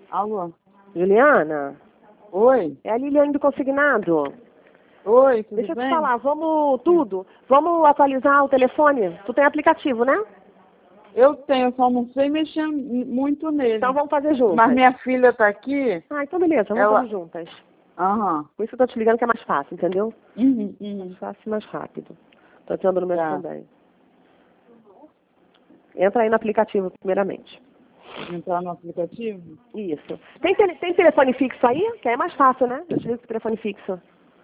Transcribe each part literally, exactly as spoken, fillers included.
Alô? Juliana? Oi? É a Liliane do Consignado. Oi, tudo Deixa eu bem? te falar, vamos tudo. Vamos atualizar o telefone? Tu tem aplicativo, né? Eu tenho, só não sei mexer m- muito nele. Então vamos fazer juntas. Mas minha filha tá aqui. Ah, então beleza, vamos Ela- fazer juntas. Aham. Por isso que eu tô te ligando que é mais fácil, entendeu? Uhum, uhum. Mais fácil e mais rápido. Tô te dando o número Tá. também. Entra aí no aplicativo primeiramente. Entrar no aplicativo? Isso. Tem, tele- tem telefone fixo aí? Que aí é mais fácil, né? Eu te ligo com telefone fixo.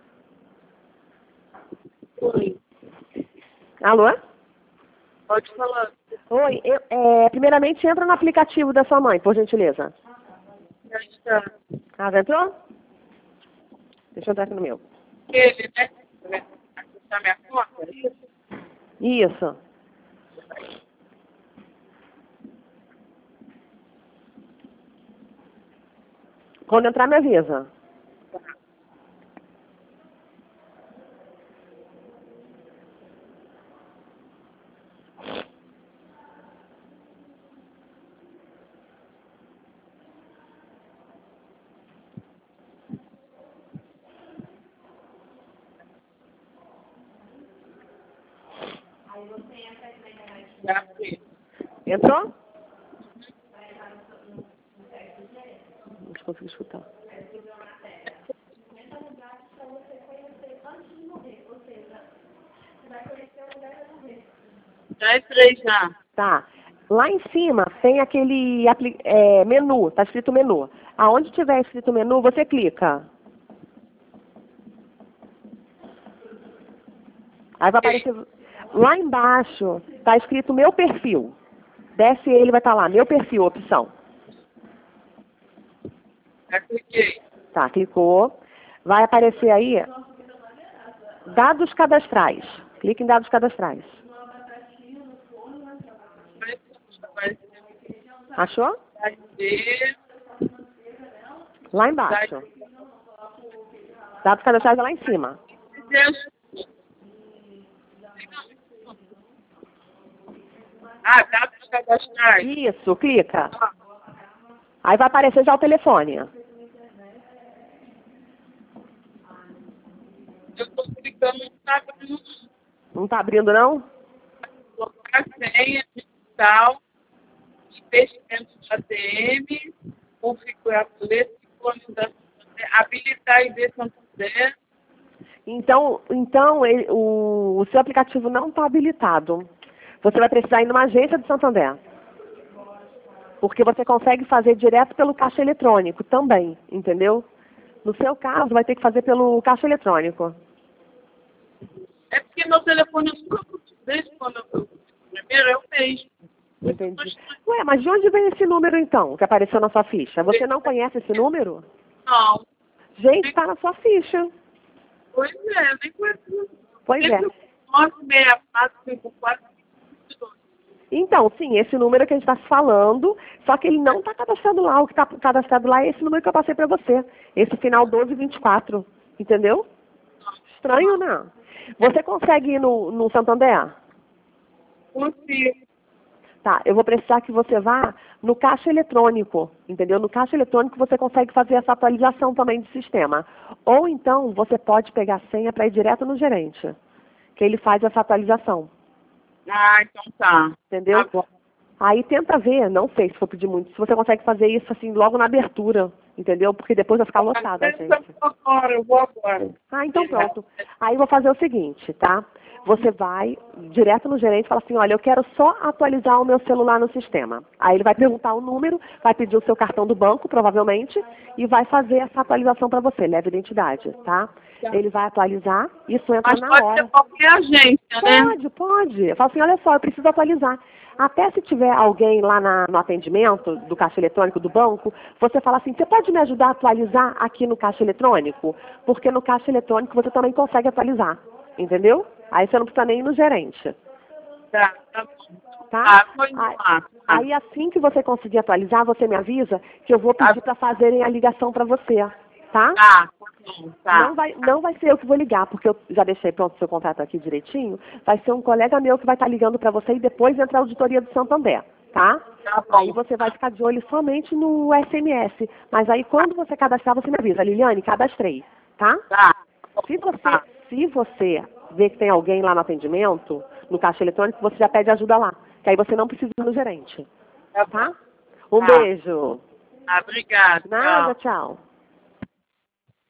Oi. Alô? Pode falar. Oi, eu- é, primeiramente entra no aplicativo da sua mãe, por gentileza. Já está. Ah, já entrou? Deixa eu entrar aqui no meu. Ele, né? Acessar minha conta? Isso. Isso. Quando entrar, me avisa. Já fiz. Entrou? Não consigo escutar. Já entrei já. Tá. Lá em cima tem aquele apli- é, menu, tá escrito menu. Aonde tiver escrito menu, você clica. Aí vai aparecer. Lá embaixo tá escrito meu perfil. Desce ele, vai estar lá, meu perfil, opção. Já cliquei. Tá, clicou. Vai aparecer aí dados cadastrais. Clique em dados cadastrais. Vai Achou? ser. Lá embaixo. Dados cadastrais é lá em cima. Ah, dados cadastrais. Isso, clica. Aí vai aparecer já o telefone. Eu estou clicando no tablet, Não tá abrindo, não? colocar senha digital, investimento de A T M, configurar boleto, sincronização, habilitar I D Santander. Então, então ele- o, o seu aplicativo não está habilitado. Você vai precisar ir numa agência de Santander. Porque você consegue fazer direto pelo caixa eletrônico também, entendeu? No seu caso, vai ter que fazer pelo caixa eletrônico. É porque meu telefone eu só desde quando eu primeiro eu mesmo. Entendi. Ué, mas de onde vem esse número então, que apareceu na sua ficha? Você não conhece esse número? Não. Gente, está na sua ficha. Pois é, nem conheço. Pois é. nove seis quatro cinco quatro cinco dois. Então, sim, esse número que a gente está falando, só que ele não está cadastrado lá. O que está cadastrado lá é esse número que eu passei para você. Esse final doze vinte e quatro. Entendeu? Estranho, né? Você consegue ir no, no Santander? Consigo. Tá, eu vou precisar que você vá no caixa eletrônico, entendeu? No caixa eletrônico você consegue fazer essa atualização também de sistema. Ou então você pode pegar a senha para ir direto no gerente, que ele faz essa atualização. Ah, então tá. Entendeu? Tá bom. Aí tenta ver, não sei se for pedir muito, se você consegue fazer isso assim logo na abertura, entendeu? Porque depois vai ficar lotada, Eu gente. vou agora, eu vou agora. Ah, então pronto. Aí eu vou fazer o seguinte, tá? Você vai direto no gerente e fala assim, olha, eu quero só atualizar o meu celular no sistema. Aí ele vai perguntar o número, vai pedir o seu cartão do banco, provavelmente, e vai fazer essa atualização para você, leva identidade, tá? Ele vai atualizar, isso entra Mas na pode hora. ser qualquer agência, né? Pode, pode. Eu falo assim, olha só, eu preciso atualizar. Até se tiver alguém lá na- no atendimento do caixa eletrônico do banco, você fala assim, você pode me ajudar a atualizar aqui no caixa eletrônico? Porque no caixa eletrônico você também consegue atualizar, entendeu? Aí você não precisa nem ir no gerente, Tá, tá bom. tá? Ah, foi no Aí, ar. aí assim que você conseguir atualizar, você me avisa que eu vou pedir para fazerem a ligação para você, tá? Tá, tá bom, tá. Não vai, não vai ser eu que vou ligar, porque eu já deixei pronto o seu contrato aqui direitinho. Vai ser um colega meu que vai estar ligando para você e depois entra a auditoria do Santander. tá? Tá bom. Aí você vai ficar de olho somente no S M S. Mas aí quando você cadastrar, você me avisa. Liliane, cadastrei, tá? Tá. Se você, Tá. se você vê que tem alguém lá no atendimento, no caixa eletrônico, você já pede ajuda lá. Que aí você não precisa ir no gerente. Tá bom. Tá? Um Tá. beijo. Ah, obrigada. Nada, Tchau. tchau.